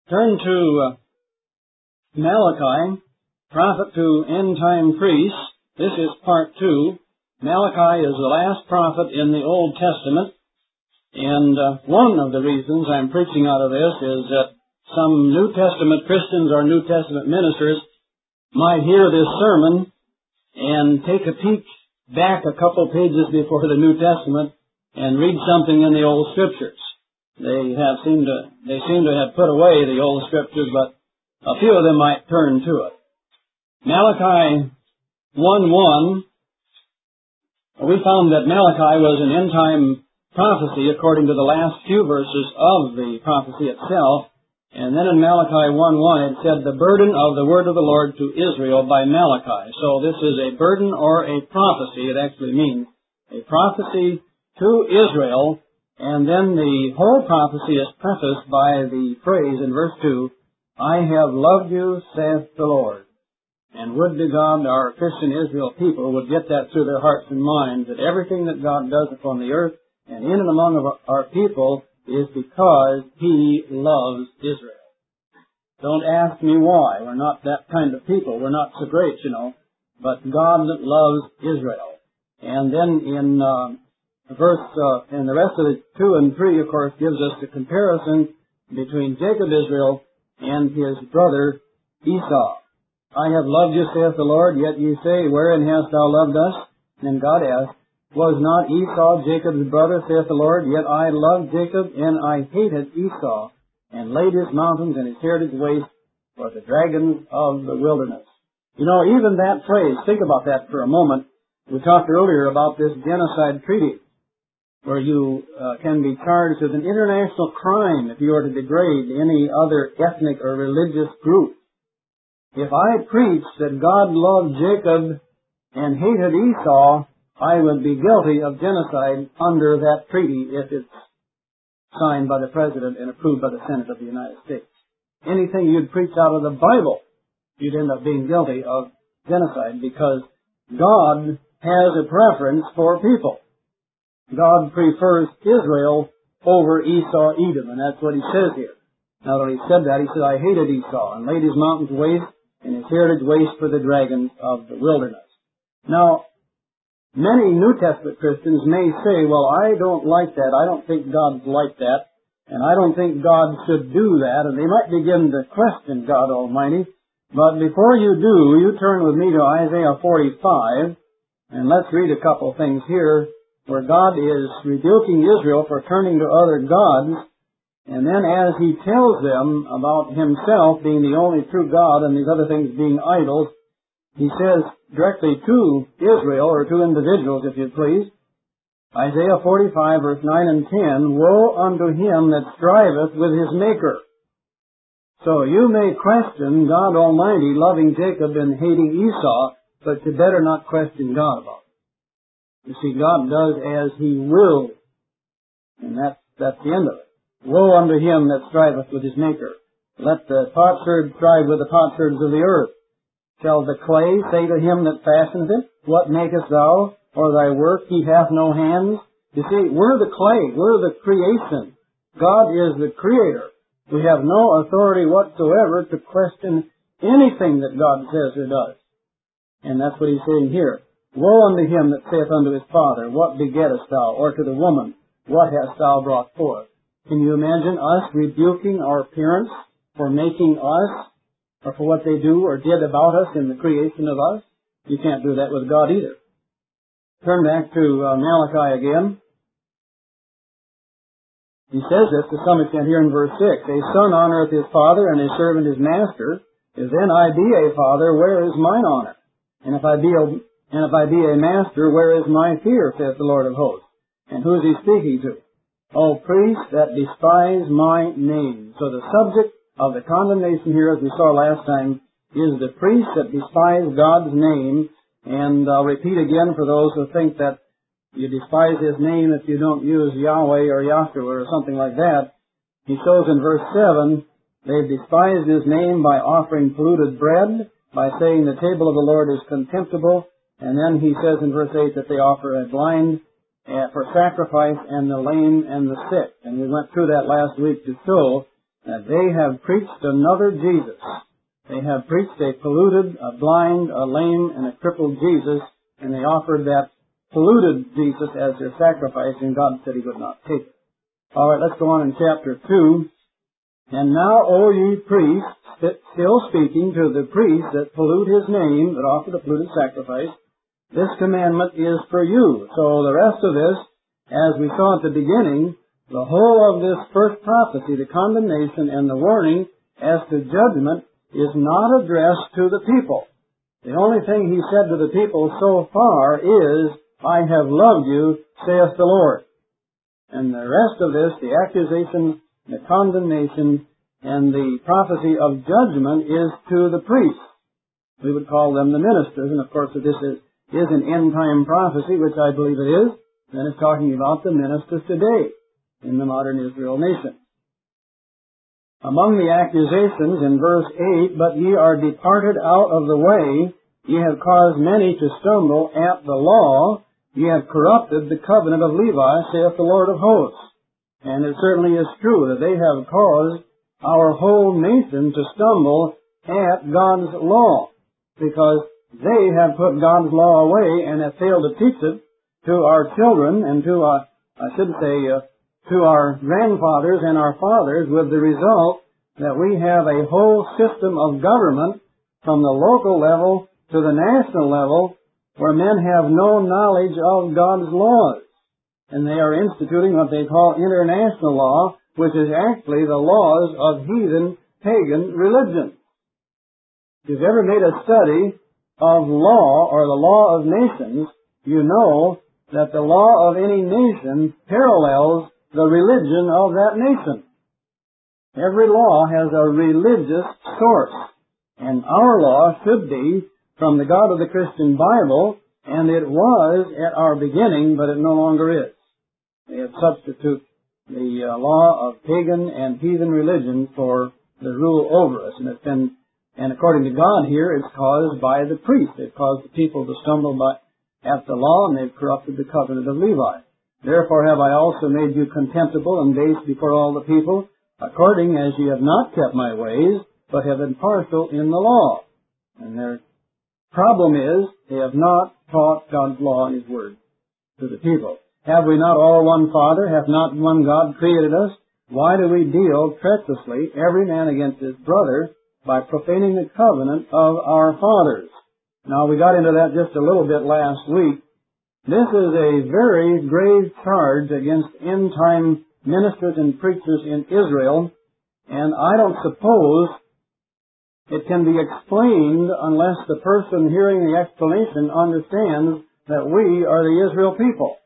Turn to Malachi, prophet to end-time priests. This is part 2. Malachi is the last prophet in the Old Testament, and one of the reasons I'm preaching out of this is that some New Testament Christians or New Testament ministers might hear this sermon and take a peek back a couple pages before the New Testament and read something in the Old Scriptures. They seem to have put away the Old Scriptures, but a few of them might turn to it. Malachi 1:1, we found that Malachi was an end-time prophecy according to the last few verses of the prophecy itself. And then in Malachi 1:1 it said, the burden of the word of the Lord to Israel by Malachi. So this is a burden or a prophecy. It actually means a prophecy to Israel. And then the whole prophecy is prefaced by the phrase in verse 2, I have loved you, saith the Lord. And would to God our Christian Israel people would get that through their hearts and minds, that everything that God does upon the earth and in and among our people is because He loves Israel. Don't ask me why. We're not that kind of people. We're not so great, but God loves Israel. And then in and the rest of the 2 and 3, of course, gives us the comparison between Jacob Israel and his brother Esau. I have loved you, saith the Lord, yet ye say, wherein hast thou loved us? And God asked, was not Esau Jacob's brother, saith the Lord? Yet I loved Jacob, and I hated Esau, and laid his mountains and his heritage waste for the dragons of the wilderness. Even that phrase, think about that for a moment. We talked earlier about this genocide treaty, where you can be charged with an international crime if you are to degrade any other ethnic or religious group. If I preached that God loved Jacob and hated Esau, I would be guilty of genocide under that treaty if it's signed by the President and approved by the Senate of the United States. Anything you'd preach out of the Bible, you'd end up being guilty of genocide because God has a preference for people. God prefers Israel over Esau, Edom, and that's what he says here. Now that he said that, he said, I hated Esau and laid his mountains waste and his heritage waste for the dragons of the wilderness. Now, many New Testament Christians may say, well, I don't like that. I don't think God's like that. And I don't think God should do that. And they might begin to question God Almighty. But before you do, you turn with me to Isaiah 45. And let's read a couple things here where God is rebuking Israel for turning to other gods. And then as He tells them about Himself being the only true God and these other things being idols, He says directly to Israel, or to individuals, if you please, Isaiah 45, verse 9 and 10, woe unto him that striveth with his Maker. So you may question God Almighty loving Jacob and hating Esau, but you better not question God about it. You see, God does as He wills, and that's the end of it. Woe unto him that striveth with his Maker. Let the potsherd strive with the potsherds of the earth. Shall the clay say to him that fashioneth it, what makest thou? Or thy work, he hath no hands? You see, we're the clay. We're the creation. God is the Creator. We have no authority whatsoever to question anything that God says or does. And that's what He's saying here. Woe unto him that saith unto his father, what begettest thou? Or to the woman, what hast thou brought forth? Can you imagine us rebuking our parents for making us, or for what they do or did about us in the creation of us? You can't do that with God either. Turn back to Malachi again. He says this to some extent here in verse 6. A son honoreth his father, and a servant his master. If then I be a father, where is mine honor? And if I be a master, where is my fear, saith the Lord of hosts? And who is He speaking to? O priests that despise my name. So the subject of the condemnation here, as we saw last time, is the priests that despise God's name. And I'll repeat again for those who think that you despise His name if you don't use Yahweh or Yahshua or something like that. He shows in verse 7, they've despised His name by offering polluted bread, by saying the table of the Lord is contemptible. And then he says in verse 8 that they offer a blind for sacrifice and the lame and the sick. And we went through that last week to show that they have preached another Jesus. They have preached a polluted, a blind, a lame, and a crippled Jesus, and they offered that polluted Jesus as their sacrifice, and God said He would not take it. All right, let's go on in chapter 2. And now, O ye priests, still speaking to the priests that pollute His name, that offer the polluted sacrifice, this commandment is for you. So the rest of this, as we saw at the beginning, the whole of this first prophecy, the condemnation and the warning as to judgment, is not addressed to the people. The only thing He said to the people so far is, I have loved you, saith the Lord. And the rest of this, the accusation, the condemnation, and the prophecy of judgment is to the priests. We would call them the ministers, and of course if this is an end-time prophecy, which I believe it is, then it's talking about the ministers today in the modern Israel nation. Among the accusations in verse 8, but ye are departed out of the way, ye have caused many to stumble at the law, ye have corrupted the covenant of Levi, saith the Lord of hosts. And it certainly is true that they have caused our whole nation to stumble at God's law, because they have put God's law away and have failed to teach it to our children and to our grandfathers and our fathers, with the result that we have a whole system of government from the local level to the national level where men have no knowledge of God's laws. And they are instituting what they call international law, which is actually the laws of heathen, pagan religion. If you've ever made a study of law or the law of nations, you know that the law of any nation parallels the religion of that nation. Every law has a religious source, and our law should be from the God of the Christian Bible, and it was at our beginning, but it no longer is. They have substituted the law of pagan and heathen religion for the rule over us, and according to God here, it's caused by the priest. They've caused the people to stumble at the law, and they've corrupted the covenant of Levi. Therefore have I also made you contemptible and base before all the people, according as ye have not kept my ways, but have been partial in the law. And their problem is, they have not taught God's law and His word to the people. Have we not all one Father? Hath not one God created us? Why do we deal treacherously, every man against his brother, by profaning the covenant of our fathers? Now, we got into that just a little bit last week. This is a very grave charge against end-time ministers and preachers in Israel, and I don't suppose it can be explained unless the person hearing the explanation understands that we are the Israel people.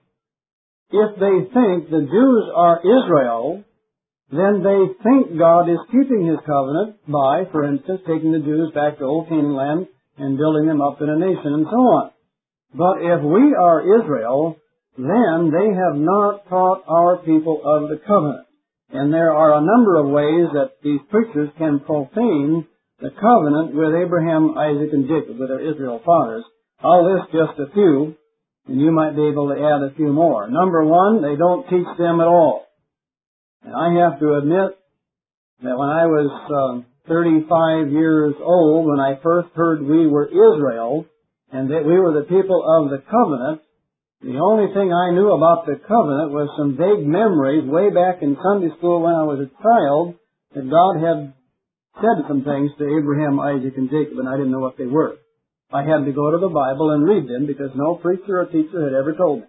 If they think the Jews are Israel, then they think God is keeping His covenant by, for instance, taking the Jews back to Old Canaan land and building them up in a nation and so on. But if we are Israel, then they have not taught our people of the covenant. And there are a number of ways that these preachers can profane the covenant with Abraham, Isaac, and Jacob, with their Israel fathers. I'll list just a few, and you might be able to add a few more. Number one, they don't teach them at all. And I have to admit that when I was 35 years old, when I first heard we were Israel, and that we were the people of the covenant, the only thing I knew about the covenant was some vague memories way back in Sunday school when I was a child, that God had said some things to Abraham, Isaac, and Jacob, and I didn't know what they were. I had to go to the Bible and read them because no preacher or teacher had ever told me.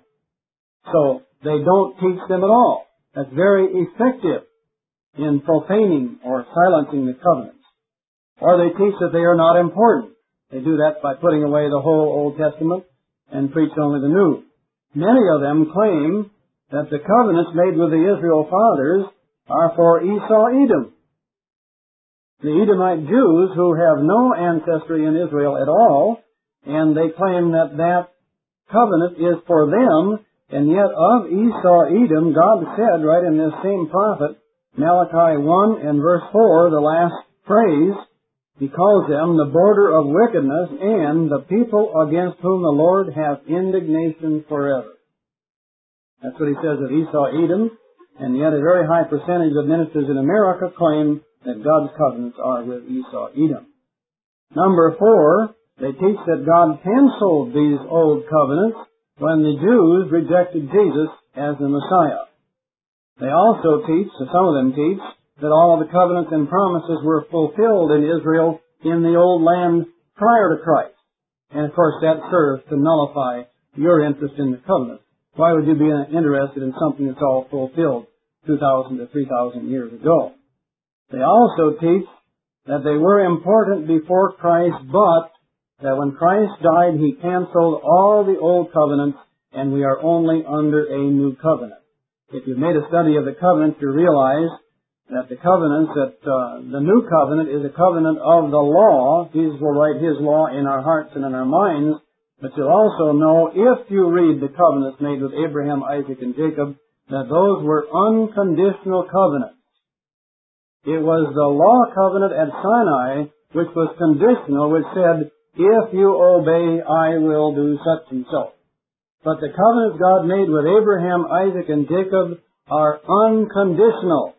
So, they don't teach them at all. That's very effective in profaning or silencing the covenants. Or they teach that they are not important. They do that by putting away the whole Old Testament and preach only the New. Many of them claim that the covenants made with the Israel fathers are for Esau, Edom. The Edomite Jews who have no ancestry in Israel at all, and they claim that that covenant is for them, and yet of Esau, Edom, God said right in this same prophet, Malachi 1 and verse 4, the last phrase, He calls them the border of wickedness and the people against whom the Lord hath indignation forever. That's what He says of Esau, Edom, and yet a very high percentage of ministers in America claim that God's covenants are with Esau, Edom. Number 4, they teach that God canceled these old covenants when the Jews rejected Jesus as the Messiah. They also teach, or some of them teach, that all of the covenants and promises were fulfilled in Israel in the old land prior to Christ. And of course that serves to nullify your interest in the covenant. Why would you be interested in something that's all fulfilled 2,000 to 3,000 years ago? They also teach that they were important before Christ, but that when Christ died, He canceled all the old covenants, and we are only under a new covenant. If you've made a study of the covenants, you realize that the covenants, the new covenant is a covenant of the law. Jesus will write His law in our hearts and in our minds. But you'll also know, if you read the covenants made with Abraham, Isaac, and Jacob, that those were unconditional covenants. It was the law covenant at Sinai which was conditional, which said, if you obey, I will do such and so. But the covenants God made with Abraham, Isaac, and Jacob are unconditional.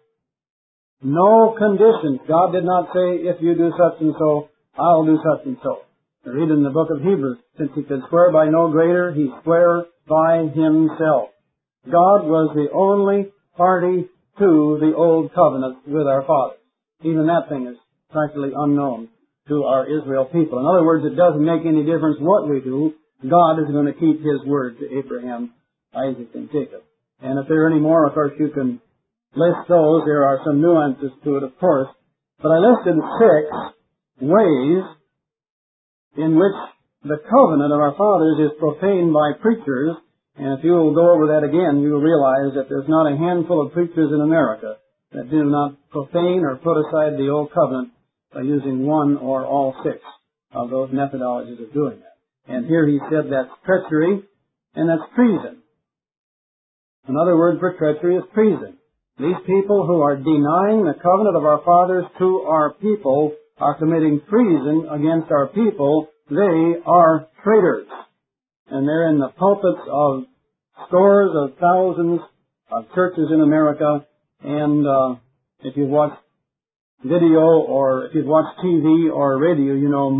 No conditions. God did not say, if you do such and so, I'll do such and so. We read in the book of Hebrews, since He could swear by no greater, He swore by Himself. God was the only party to the old covenant with our fathers. Even that thing is practically unknown to our Israel people. In other words, it doesn't make any difference what we do. God is going to keep His word to Abraham, Isaac, and Jacob. And if there are any more, of course, you can list those. There are some nuances to it, of course. But I listed 6 ways in which the covenant of our fathers is profaned by preachers. And if you will go over that again, you will realize that there's not a handful of preachers in America that do not profane or put aside the old covenant by using one or all 6 of those methodologies of doing that. And here he said that's treachery and that's treason. Another word for treachery is treason. These people who are denying the covenant of our fathers to our people are committing treason against our people. They are traitors. And they're in the pulpits of scores of thousands of churches in America. And if you've watched video or if you've watched TV or radio, you know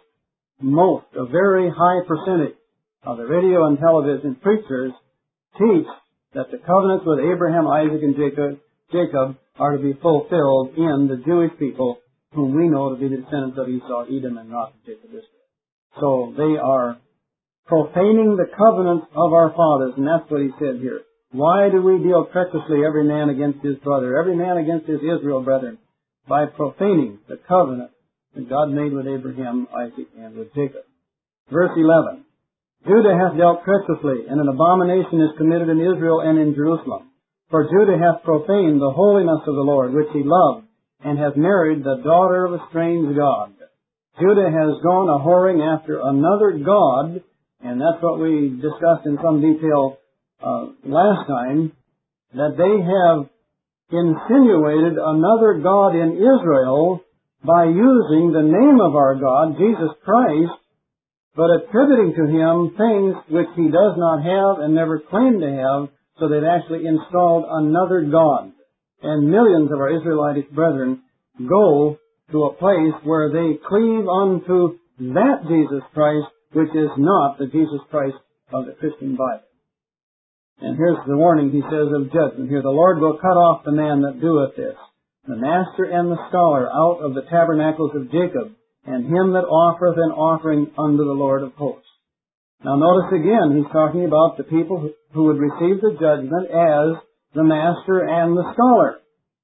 a very high percentage of the radio and television preachers teach that the covenants with Abraham, Isaac, and Jacob are to be fulfilled in the Jewish people, whom we know to be the descendants of Esau, Edom, and not of Jacob, Israel. So they are profaning the covenants of our fathers, and that's what he said here. Why do we deal treacherously every man against his brother, every man against his Israel brethren? By profaning the covenant that God made with Abraham, Isaac, and with Jacob. Verse 11. Judah hath dealt treacherously, and an abomination is committed in Israel and in Jerusalem. For Judah hath profaned the holiness of the Lord, which he loved, and hath married the daughter of a strange god. Judah has gone a-whoring after another god, and that's what we discussed in some detail last time, that they have insinuated another god in Israel by using the name of our God, Jesus Christ, but attributing to Him things which He does not have and never claimed to have, so they've actually installed another god. And millions of our Israelite brethren go to a place where they cleave unto that Jesus Christ, which is not the Jesus Christ of the Christian Bible. And here's the warning, he says, of judgment here. The Lord will cut off the man that doeth this, the master and the scholar, out of the tabernacles of Jacob, and him that offereth an offering unto the Lord of hosts. Now notice again, he's talking about the people who would receive the judgment as the master and the scholar.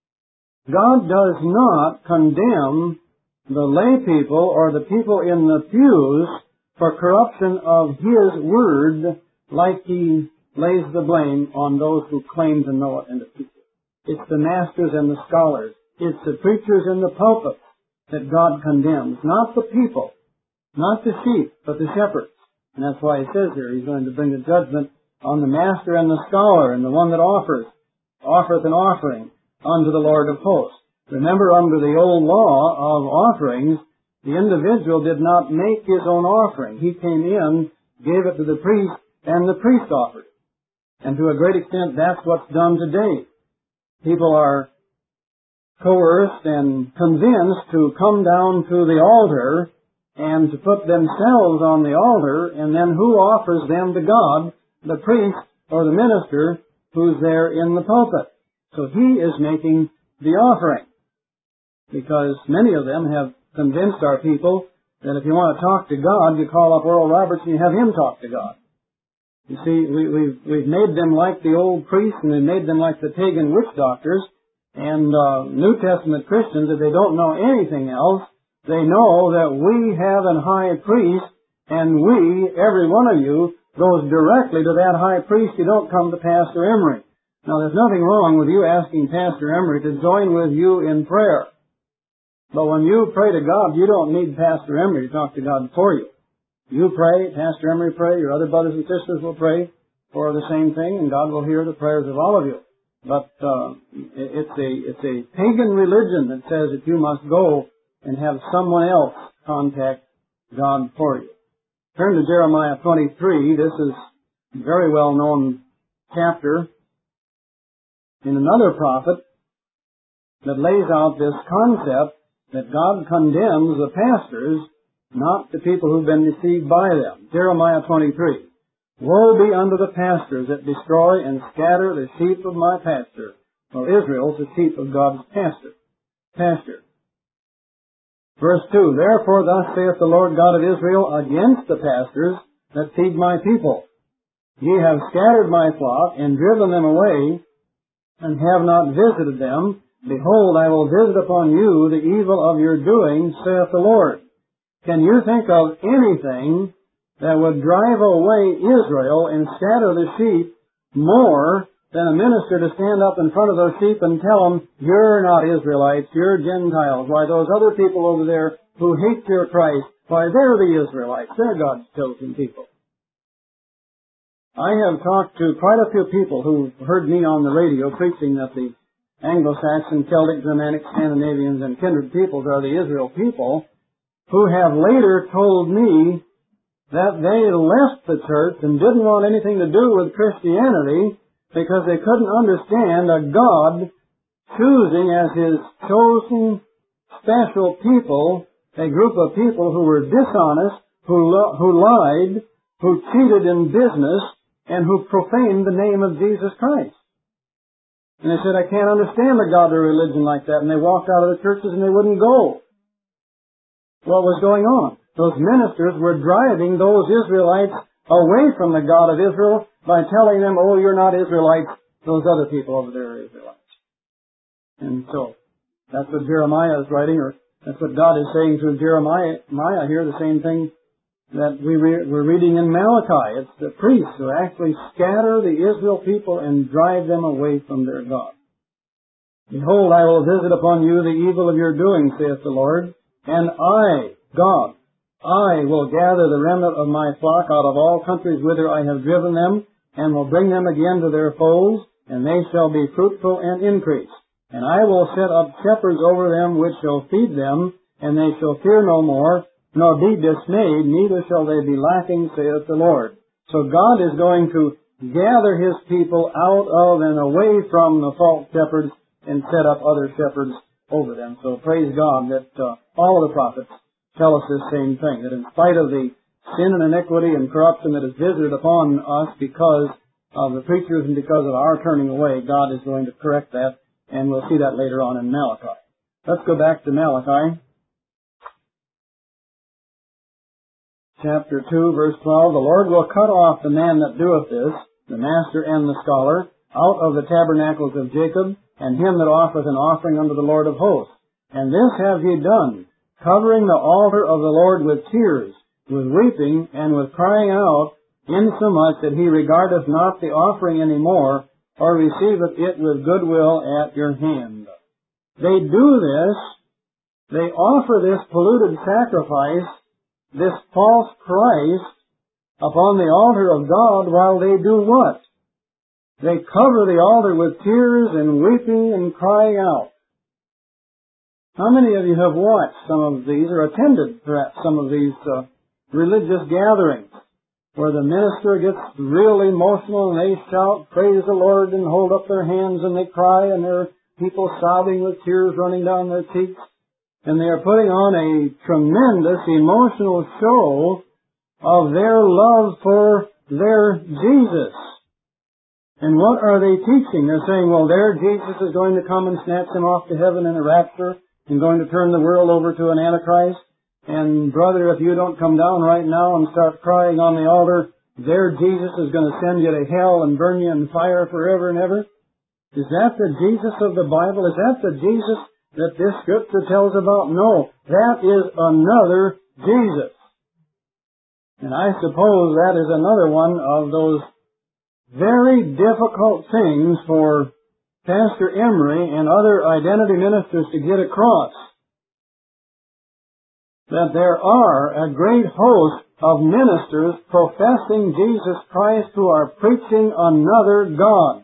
God does not condemn the lay people or the people in the pews for corruption of His Word like He lays the blame on those who claim to know it and to teach it. It's the masters and the scholars. It's the preachers in the pulpit that God condemns, not the people, not the sheep, but the shepherds. And that's why He says here He's going to bring the judgment on the master and the scholar and the one that offereth an offering unto the Lord of hosts. Remember, under the old law of offerings, the individual did not make his own offering. He came in, gave it to the priest, and the priest offered it. And to a great extent, that's what's done today. People are coerced and convinced to come down to the altar and to put themselves on the altar, and then who offers them to God? The priest or the minister who's there in the pulpit. So he is making the offering, because many of them have convinced our people that if you want to talk to God, you call up Oral Roberts and you have him talk to God. You see, we've made them like the old priests, and we've made them like the pagan witch doctors. And New Testament Christians, if they don't know anything else, they know that we have an high priest, and we, every one of you, goes directly to that high priest. You don't come to Pastor Emery. Now, there's nothing wrong with you asking Pastor Emery to join with you in prayer. But when you pray to God, you don't need Pastor Emery to talk to God for you. You pray, Pastor Emery pray, your other brothers and sisters will pray for the same thing, and God will hear the prayers of all of you. But it's a pagan religion that says that you must go and have someone else contact God for you. Turn to Jeremiah 23. This is a very well-known chapter in another prophet that lays out this concept that God condemns the pastors, not the people who've been deceived by them. Jeremiah 23. Woe be unto the pastors that destroy and scatter the sheep of my pasture. Well, Israel's the sheep of God's pasture. Verse 2, Therefore thus saith the Lord God of Israel against the pastors that feed my people. Ye have scattered my flock and driven them away, and have not visited them. Behold, I will visit upon you the evil of your doing, saith the Lord. Can you think of anything that would drive away Israel and scatter the sheep more than a minister to stand up in front of those sheep and tell them, you're not Israelites, you're Gentiles. Why, those other people over there who hate your Christ, why, they're the Israelites. They're God's chosen people. I have talked to quite a few people who heard me on the radio preaching that the Anglo-Saxon, Celtic, Germanic, Scandinavians, and kindred peoples are the Israel people, who have later told me that they left the church and didn't want anything to do with Christianity because they couldn't understand a God choosing as His chosen special people a group of people who were dishonest, who lied, who cheated in business, and who profaned the name of Jesus Christ. And they said, I can't understand a godly religion like that. And they walked out of the churches and they wouldn't go. What was going on? Those ministers were driving those Israelites away from the God of Israel by telling them, oh, you're not Israelites. Those other people over there are Israelites. And so, that's what Jeremiah is writing, or that's what God is saying through Jeremiah here, the same thing that we're reading in Malachi. It's the priests who actually scatter the Israel people and drive them away from their God. Behold, I will visit upon you the evil of your doing, saith the Lord, and I, God, I will gather the remnant of my flock out of all countries whither I have driven them, and will bring them again to their folds, and they shall be fruitful and increase. And I will set up shepherds over them which shall feed them, and they shall fear no more, nor be dismayed, neither shall they be lacking, saith the Lord. So God is going to gather His people out of and away from the false shepherds and set up other shepherds over them. So praise God that all of the prophets tell us this same thing, that in spite of the sin and iniquity and corruption that is visited upon us because of the preachers and because of our turning away, God is going to correct that, and we'll see that later on in Malachi. Let's go back to Malachi. Chapter 2, verse 12, The Lord will cut off the man that doeth this, the master and the scholar, out of the tabernacles of Jacob, and him that offereth an offering unto the Lord of hosts. And this have ye done, covering the altar of the Lord with tears, with weeping, and with crying out, insomuch that he regardeth not the offering any more, or receiveth it with goodwill at your hand. They do this, they offer this polluted sacrifice, this false Christ, upon the altar of God, while they do what? They cover the altar with tears and weeping and crying out. How many of you have watched some of these, or attended perhaps some of these religious gatherings, where the minister gets real emotional and they shout, praise the Lord, and hold up their hands and they cry and they're people sobbing with tears running down their cheeks. And they are putting on a tremendous emotional show of their love for their Jesus. And what are they teaching? They're saying, well, their Jesus is going to come and snatch them off to heaven in a rapture and going to turn the world over to an Antichrist. And brother, if you don't come down right now and start crying on the altar, their Jesus is going to send you to hell and burn you in fire forever and ever. Is that the Jesus of the Bible? Is that the Jesus that this Scripture tells about? No, that is another Jesus. And I suppose that is another one of those very difficult things for Pastor Emery and other identity ministers to get across. That there are a great host of ministers professing Jesus Christ who are preaching another God.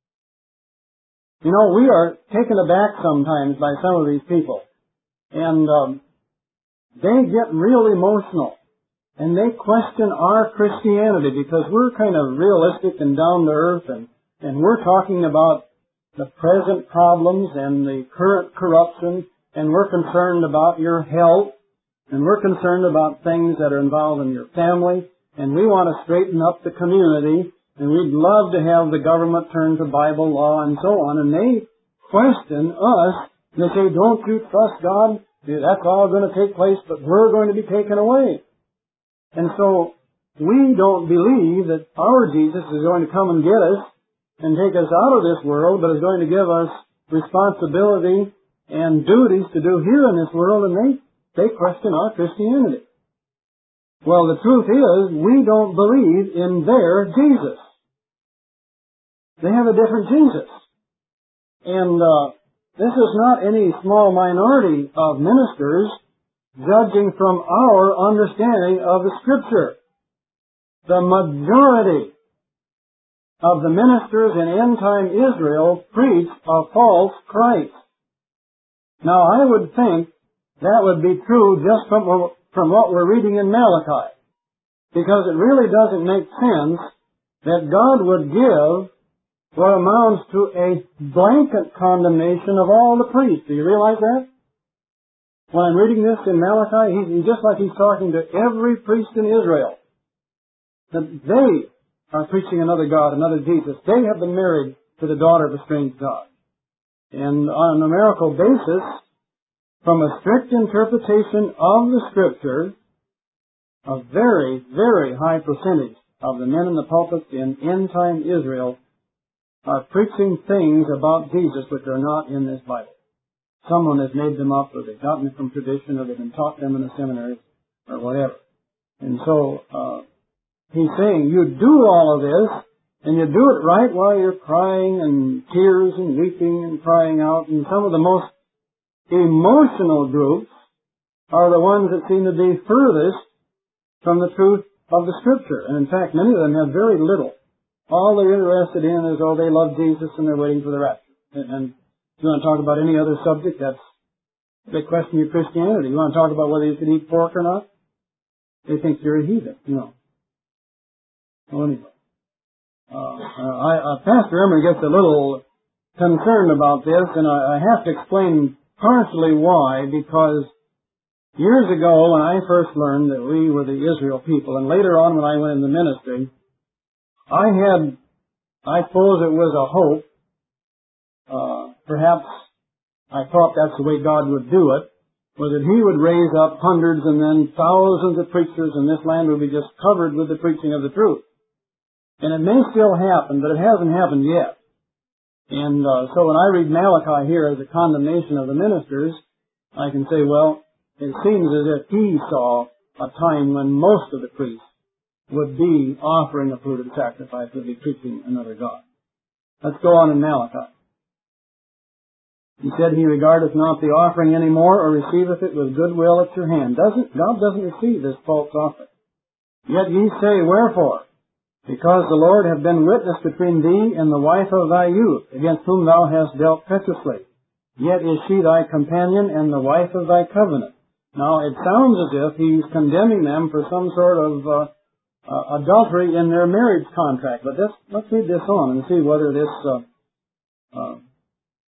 You know, we are taken aback sometimes by some of these people. And they get real emotional. And they question our Christianity because we're kind of realistic and down to earth, and we're talking about the present problems and the current corruption, and we're concerned about your health, and we're concerned about things that are involved in your family, and we want to straighten up the community, and we'd love to have the government turn to Bible law and so on. And they question us, and they say, don't you trust God? That's all going to take place, but we're going to be taken away. And so, we don't believe that our Jesus is going to come and get us and take us out of this world, but is going to give us responsibility and duties to do here in this world, and they question our Christianity. Well, the truth is, we don't believe in their Jesus. They have a different Jesus. And this is not any small minority of ministers judging from our understanding of the Scripture. The majority of the ministers in end-time Israel preach a false Christ. Now, I would think that would be true just from what we're reading in Malachi, because it really doesn't make sense that God would give what amounts to a blanket condemnation of all the priests. Do you realize that? When I'm reading this in Malachi, he's just like he's talking to every priest in Israel. That they are preaching another God, another Jesus. They have been married to the daughter of a strange God. And on a numerical basis, from a strict interpretation of the Scripture, a very, very high percentage of the men in the pulpit in end-time Israel are preaching things about Jesus which are not in this Bible. Someone has made them up, or they've gotten it from tradition, or they've been taught them in the seminary, or whatever. And so, he's saying, you do all of this, and you do it right while you're crying, and tears, and weeping, and crying out. And some of the most emotional groups are the ones that seem to be furthest from the truth of the Scripture. And in fact, many of them have very little. All they're interested in is, oh, they love Jesus, and they're waiting for the rapture. And if you want to talk about any other subject, they question your Christianity. You want to talk about whether you can eat pork or not? They think you're a heathen, you know. Well, anyway. Pastor Emery gets a little concerned about this, and I have to explain partially why, because years ago when I first learned that we were the Israel people, and later on when I went in the ministry, I suppose it was a hope. Perhaps I thought that's the way God would do it, was that He would raise up hundreds and then thousands of preachers, and this land would be just covered with the preaching of the truth. And it may still happen, but it hasn't happened yet. And so when I read Malachi here as a condemnation of the ministers, I can say, well, it seems as if he saw a time when most of the priests would be offering a polluted sacrifice, would be preaching another God. Let's go on in Malachi. He said, He regardeth not the offering any more, or receiveth it with good will at your hand. God doesn't receive this false offering. Yet ye say, wherefore? Because the Lord hath been witness between thee and the wife of thy youth, against whom thou hast dealt treacherously. Yet is she thy companion and the wife of thy covenant. Now, it sounds as if he's condemning them for some sort of adultery in their marriage contract. But let's read this on and see whether this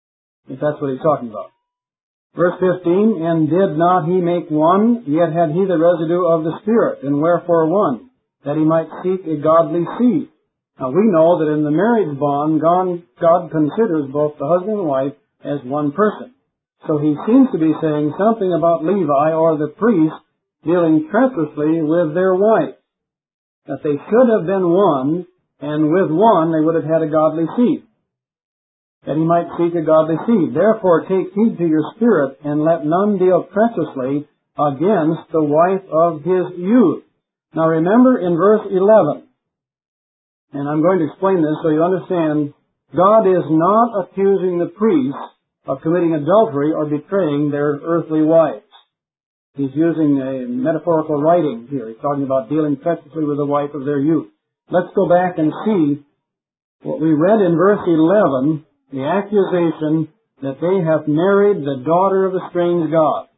if that's what he's talking about. Verse 15, and did not he make one, yet had he the residue of the Spirit, and wherefore one? That he might seek a godly seed. Now we know that in the marriage bond, God considers both the husband and wife as one person. So he seems to be saying something about Levi or the priest dealing treacherously with their wife. That they should have been one, and with one they would have had a godly seed. That he might seek a godly seed. Therefore take heed to your spirit, and let none deal treacherously against the wife of his youth. Now remember in verse 11, and I'm going to explain this so you understand, God is not accusing the priests of committing adultery or betraying their earthly wives. He's using a metaphorical writing here. He's talking about dealing treacherously with the wife of their youth. Let's go back and see what we read in verse 11, the accusation that they have married the daughter of a strange god.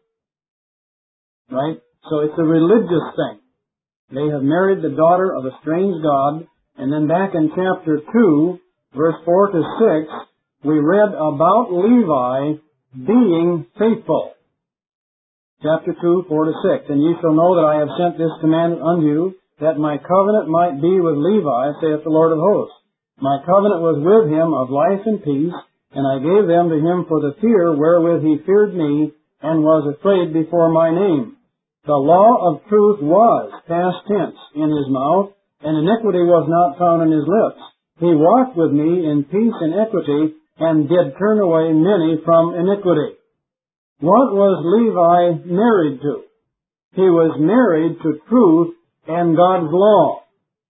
Right? So it's a religious thing. They have married the daughter of a strange god. And then back in chapter 2, verse 4 to 6, we read about Levi being faithful. Chapter 2, 4 to 6. And ye shall know that I have sent this commandment unto you, that my covenant might be with Levi, saith the Lord of hosts. My covenant was with him of life and peace, and I gave them to him for the fear wherewith he feared me, and was afraid before my name. The law of truth was past tense in his mouth, and iniquity was not found in his lips. He walked with me in peace and equity, and did turn away many from iniquity. What was Levi married to? He was married to truth and God's law.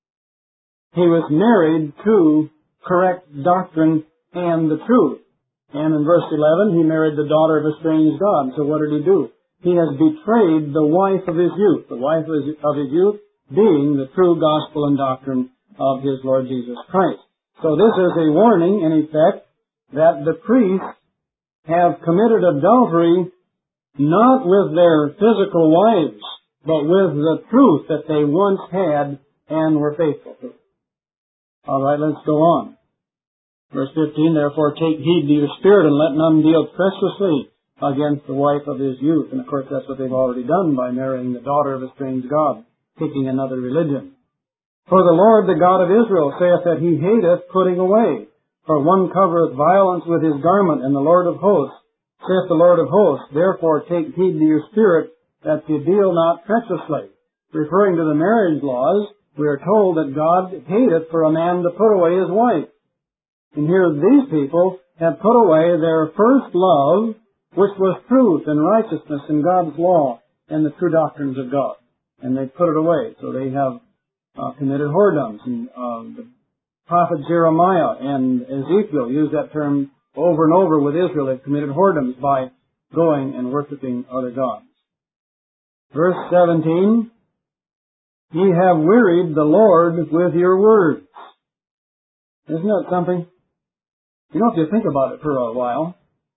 He was married to correct doctrine and the truth. And in verse 11, he married the daughter of a strange god. So what did he do? He has betrayed the wife of his youth, the wife of his youth being the true gospel and doctrine of his Lord Jesus Christ. So this is a warning, in effect, that the priests have committed adultery not with their physical wives, but with the truth that they once had and were faithful to. All right, let's go on. Verse 15, therefore take heed to your spirit, and let none deal treacherously against the wife of his youth. And of course that's what they've already done by marrying the daughter of a strange god, taking another religion. For the Lord, the God of Israel, saith that he hateth putting away. For one covereth violence with his garment, and the Lord of hosts, saith the Lord of hosts, therefore take heed to your spirit, that ye deal not treacherously. Referring to the marriage laws, we are told that God hateth for a man to put away his wife. And here these people have put away their first love, which was truth and righteousness in God's law and the true doctrines of God. And they put it away. So they have committed whoredoms. And the prophet Jeremiah and Ezekiel use that term over and over with Israel. They've committed whoredoms by going and worshiping other gods. Verse 17, ye have wearied the Lord with your words. Isn't that something? You know, if you think about it for a while,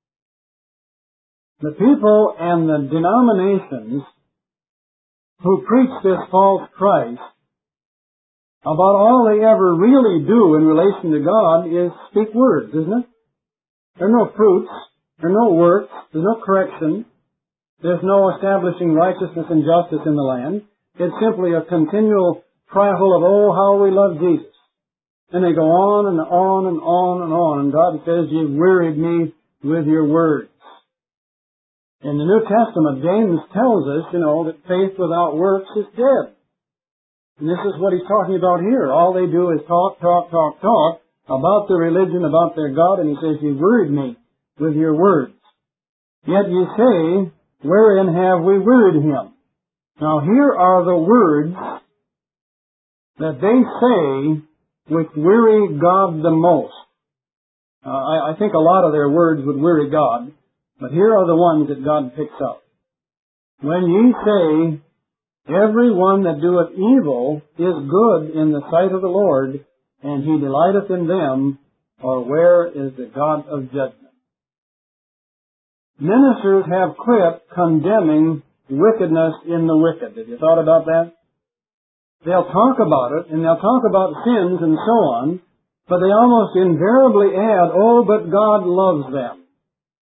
the people and the denominations who preach this false Christ, about all they ever really do in relation to God is speak words, isn't it? There are no fruits, there are no works, there's no correction, there's no establishing righteousness and justice in the land. It's simply a continual prattle of, oh, how we love Jesus. And they go on and on and on and on, and God says, you've wearied me with your words. In the New Testament, James tells us, that faith without works is dead. And this is what he's talking about here. All they do is talk about the religion, about their God, and he says, you've wearied me with your words. Yet you say, wherein have we wearied him? Now here are the words that they say which weary God the most. I think a lot of their words would weary God, but here are the ones that God picks up. When ye say, every one that doeth evil is good in the sight of the Lord, and he delighteth in them, or where is the God of judgment? Ministers have quit condemning wickedness in the wicked. Have you thought about that? They'll talk about it, and they'll talk about sins and so on, but they almost invariably add, oh, but God loves them.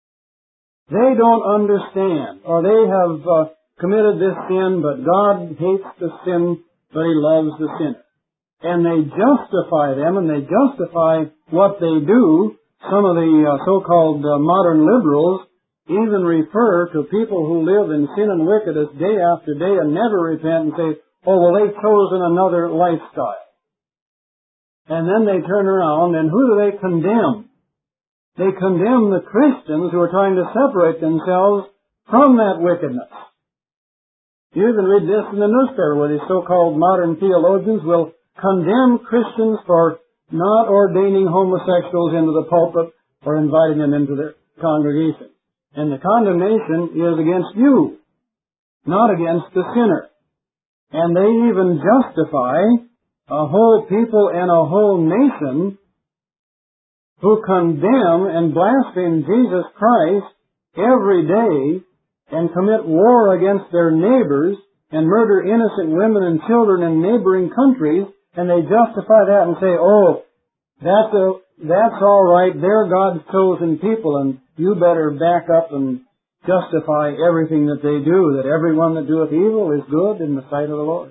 They don't understand, or they have committed this sin, but God hates the sin, but He loves the sinner. And they justify them, and they justify what they do. Some of the so-called modern liberals even refer to people who live in sin and wickedness day after day and never repent and say, oh, well, they've chosen another lifestyle. And then they turn around, and who do they condemn? They condemn the Christians who are trying to separate themselves from that wickedness. You can read this in the newspaper where these so-called modern theologians will condemn Christians for not ordaining homosexuals into the pulpit or inviting them into their congregation. And the condemnation is against you, not against the sinner. And they even justify a whole people and a whole nation who condemn and blaspheme Jesus Christ every day and commit war against their neighbors and murder innocent women and children in neighboring countries, and they justify that and say, oh, that's all right, they're God's chosen people, and you better back up and justify everything that they do, that everyone that doeth evil is good in the sight of the Lord.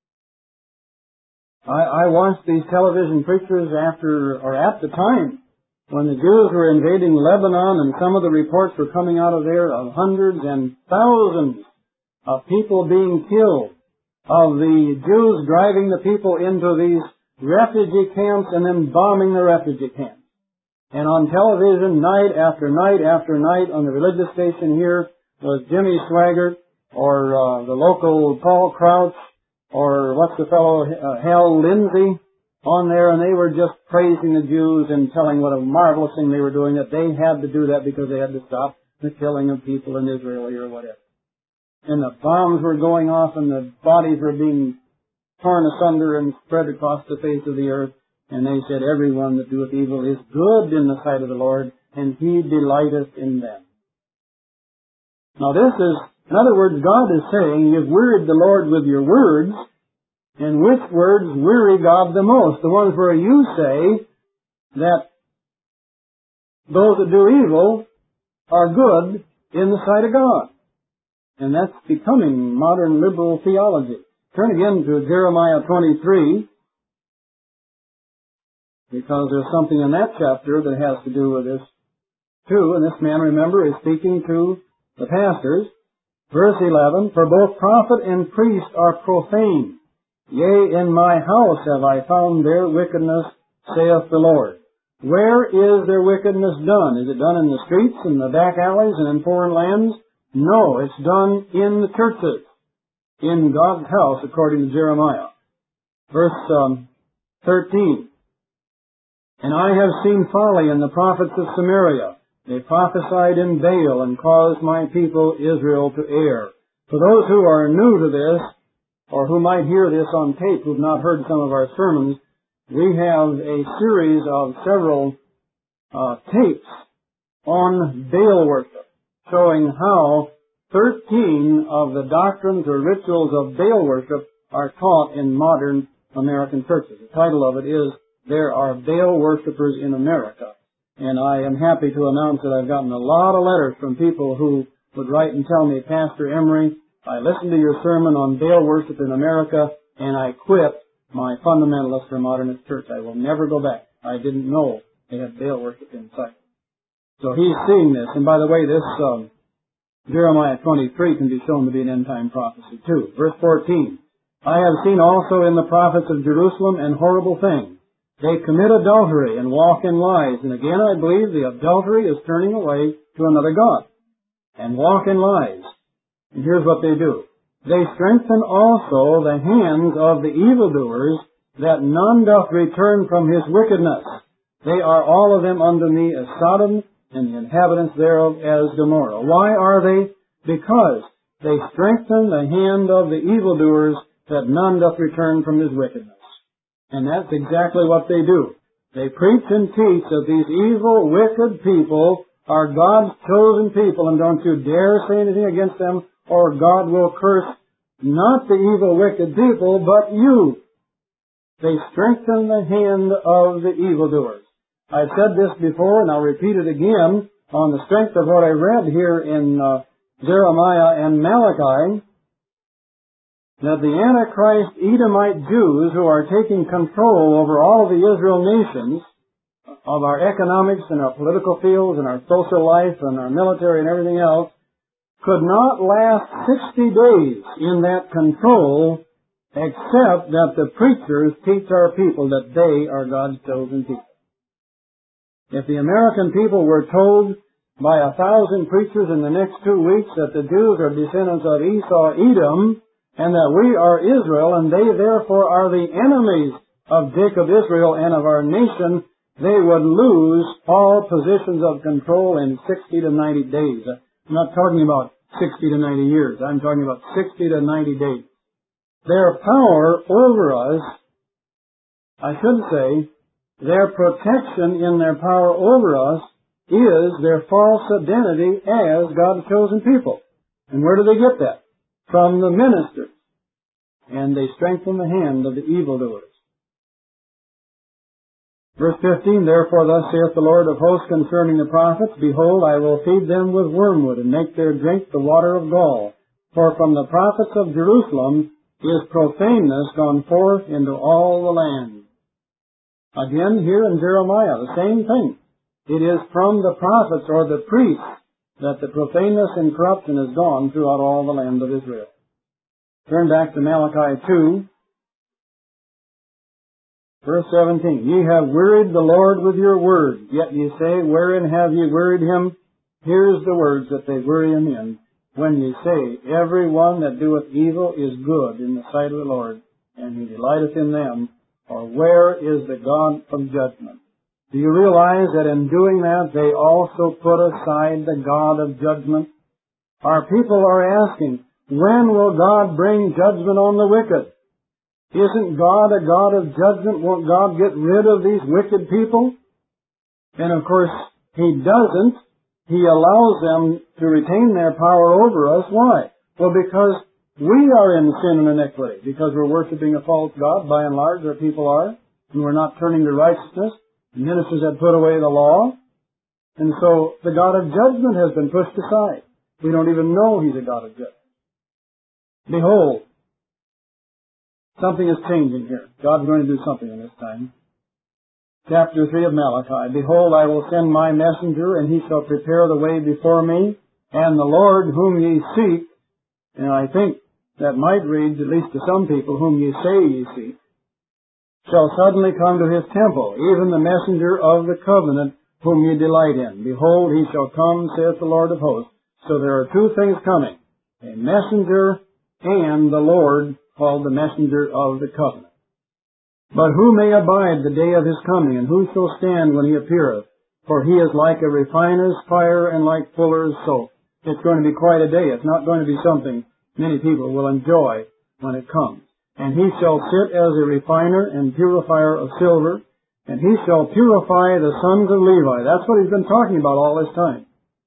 I watched these television preachers at the time when the Jews were invading Lebanon, and some of the reports were coming out of there of hundreds and thousands of people being killed, of the Jews driving the people into these refugee camps and then bombing the refugee camps. And on television, night after night after night, on the religious station here, was Jimmy Swaggart, or the local Paul Crouch, or what's the fellow, Hal Lindsey, on there, and they were just praising the Jews and telling what a marvelous thing they were doing, that they had to do that because they had to stop the killing of people in Israel or whatever. And the bombs were going off and the bodies were being torn asunder and spread across the face of the earth. And they said, everyone that doeth evil is good in the sight of the Lord, and He delighteth in them. Now this is, in other words, God is saying, you've wearied the Lord with your words, and which words weary God the most? The ones where you say that those that do evil are good in the sight of God. And that's becoming modern liberal theology. Turn again to Jeremiah 23, because there's something in that chapter that has to do with this too. And this man, remember, is speaking to the pastors. Verse 11, for both prophet and priest are profane. Yea, in my house have I found their wickedness, saith the Lord. Where is their wickedness done? Is it done in the streets, in the back alleys, and in foreign lands? No, it's done in the churches, in God's house, according to Jeremiah. Verse 13, and I have seen folly in the prophets of Samaria. They prophesied in Baal and caused my people Israel to err. For those who are new to this, or who might hear this on tape who have not heard some of our sermons, we have a series of several tapes on Baal worship, showing how 13 of the doctrines or rituals of Baal worship are taught in modern American churches. The title of it is, There Are Baal Worshippers in America. And I am happy to announce that I've gotten a lot of letters from people who would write and tell me, Pastor Emery, I listened to your sermon on Baal worship in America, and I quit my fundamentalist or modernist church. I will never go back. I didn't know they had Baal worship inside. So he's seeing this. And by the way, this Jeremiah 23 can be shown to be an end-time prophecy too. Verse 14, I have seen also in the prophets of Jerusalem an horrible thing. They commit adultery and walk in lies. And again, I believe the adultery is turning away to another god. And walk in lies. And here's what they do. They strengthen also the hands of the evildoers, that none doth return from his wickedness. They are all of them unto me as Sodom, and the inhabitants thereof as Gomorrah. Why are they? Because they strengthen the hand of the evildoers, that none doth return from his wickedness. And that's exactly what they do. They preach and teach that these evil, wicked people are God's chosen people, and don't you dare say anything against them, or God will curse not the evil, wicked people, but you. They strengthen the hand of the evildoers. I've said this before, and I'll repeat it again. on the strength of what I read here in Jeremiah and Malachi, that the Antichrist Edomite Jews who are taking control over all of the Israel nations, of our economics and our political fields and our social life and our military and everything else, could not last 60 days in that control except that the preachers teach our people that they are God's chosen people. If the American people were told by 1,000 preachers in the next 2 weeks that the Jews are descendants of Esau, Edom, and that we are Israel, and they therefore are the enemies of Jacob, Israel, and of our nation, they would lose all positions of control in 60 to 90 days. I'm not talking about 60 to 90 years. I'm talking about 60 to 90 days. Their power over us, I should say, their protection in their power over us is their false identity as God's chosen people. And where do they get that? From the ministers. And they strengthen the hand of the evildoers. Verse 15, therefore thus saith the Lord of hosts concerning the prophets, behold, I will feed them with wormwood, and make their drink the water of gall. For from the prophets of Jerusalem is profaneness gone forth into all the land. Again, here in Jeremiah, the same thing. It is from the prophets or the priests that the profaneness and corruption is gone throughout all the land of Israel. Turn back to Malachi 2, verse 17. Ye have wearied the Lord with your word, yet ye say, wherein have ye wearied him? Here's the words that they weary him in, when ye say, every one that doeth evil is good in the sight of the Lord, and he delighteth in them. Or where is the God of judgment? Do you realize that in doing that, they also put aside the God of judgment? Our people are asking, when will God bring judgment on the wicked? Isn't God a God of judgment? Won't God get rid of these wicked people? And of course, He doesn't. He allows them to retain their power over us. Why? Well, because we are in sin and iniquity. Because we're worshiping a false God, by and large, our people are. And we're not turning to righteousness. The ministers have put away the law. And so the God of judgment has been pushed aside. We don't even know He's a God of judgment. Behold, something is changing here. God's going to do something in this time. Chapter 3 of Malachi. Behold, I will send my messenger, and he shall prepare the way before me, and the Lord whom ye seek, and I think that might read, at least to some people, whom ye say ye seek, shall suddenly come to his temple, even the messenger of the covenant whom ye delight in. Behold, he shall come, saith the Lord of hosts. So there are two things coming, a messenger and the Lord, called the messenger of the covenant. But who may abide the day of his coming, and who shall stand when he appeareth? For he is like a refiner's fire and like fuller's soap. It's going to be quite a day. It's not going to be something many people will enjoy when it comes. And he shall sit as a refiner and purifier of silver, and he shall purify the sons of Levi. That's what he's been talking about all this time.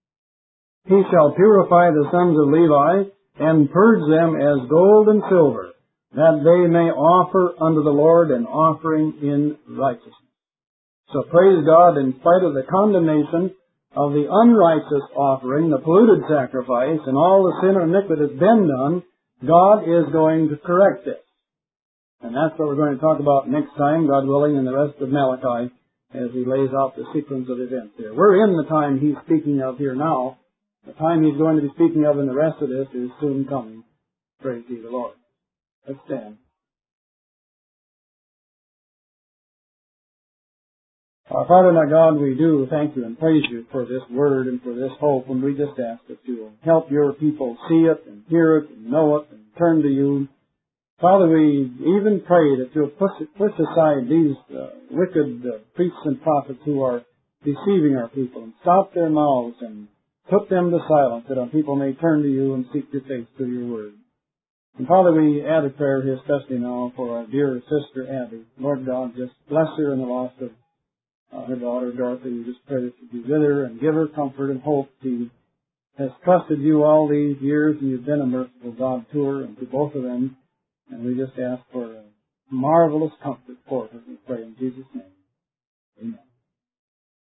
He shall purify the sons of Levi, and purge them as gold and silver, that they may offer unto the Lord an offering in righteousness. So praise God, in spite of the condemnation of the unrighteous offering, the polluted sacrifice, and all the sin and iniquity that's been done, God is going to correct this. And that's what we're going to talk about next time, God willing, in the rest of Malachi, as he lays out the sequence of events here. We're in the time he's speaking of here now. The time he's going to be speaking of in the rest of this is soon coming. Praise be the Lord. Let's stand. Our Father and our God, we do thank you and praise you for this word and for this hope, and we just ask that you will help your people see it and hear it and know it and turn to you. Father, we even pray that you'll push aside these wicked priests and prophets who are deceiving our people, and stop their mouths and put them to silence, that our people may turn to you and seek your face through your word. And Father, we add a prayer here, especially now, for our dear sister Abby. Lord God, just bless her in the loss of her daughter Dorothy. We just pray that you be with her and give her comfort and hope. She has trusted you all these years, and you've been a merciful God to her and to both of them. And we just ask for a marvelous comfort for her. We pray in Jesus' name. Amen.